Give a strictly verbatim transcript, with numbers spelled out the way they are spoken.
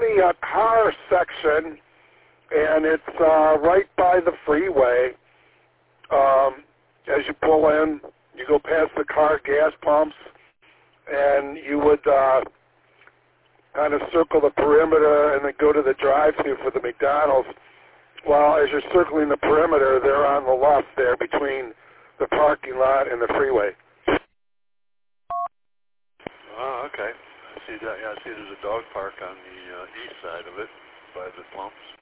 the uh, car section, and it's uh, right by the freeway. Um, as you pull in, you go past the car gas pumps, and you would uh, kind of circle the perimeter and then go to the drive-thru for the McDonald's. Well, as you're circling the perimeter, they're on the left there between the parking lot and the freeway. Oh, okay. I see that. Yeah, I see there's a dog park on the uh, east side of it by the pumps.